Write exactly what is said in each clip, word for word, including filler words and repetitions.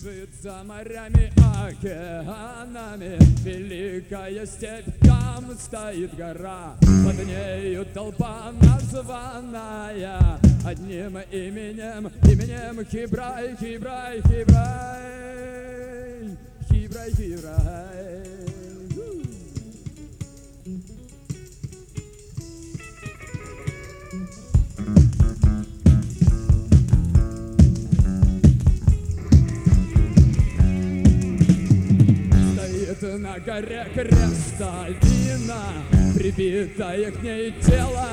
Бежит за морями, океанами великая степь, там стоит гора, под нею толпа названная одним именем, именем Хибрай, Хибрай, Хибрай, Хибрай, Хибрай. На горе крестовина, прибитая к ней тело,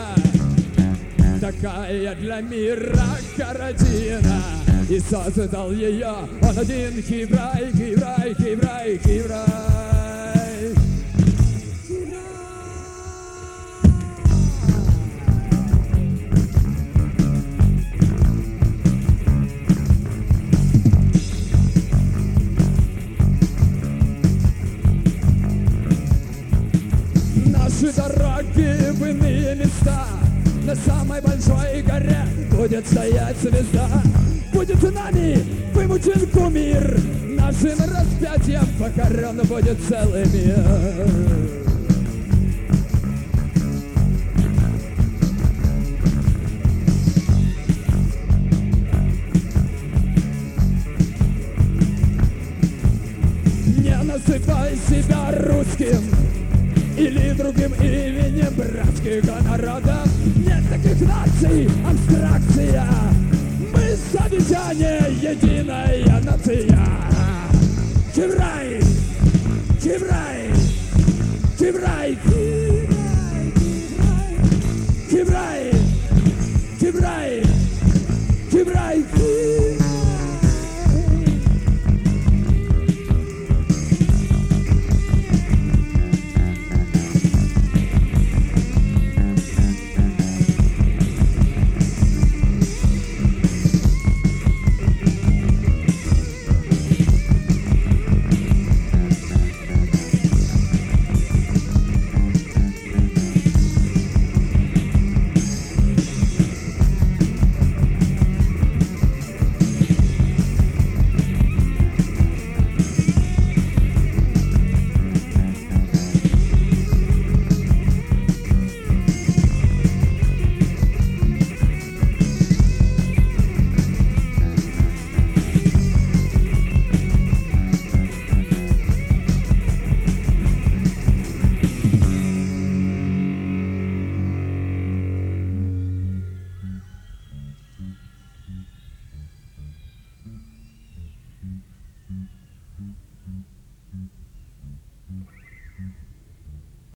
такая для мира картина, и создал ее он один. Хибрай, Хибрай, Хибрай, Хибрай. Наши дороги в иные места, на самой большой горе будет стоять звезда. Будет нами вымучен кумир, нашим распятием покорен будет целый мир. Не называй себя русским или другим именем братского народа. Нет таких наций, абстракция. Мы славяне, единая нация. Хибрай!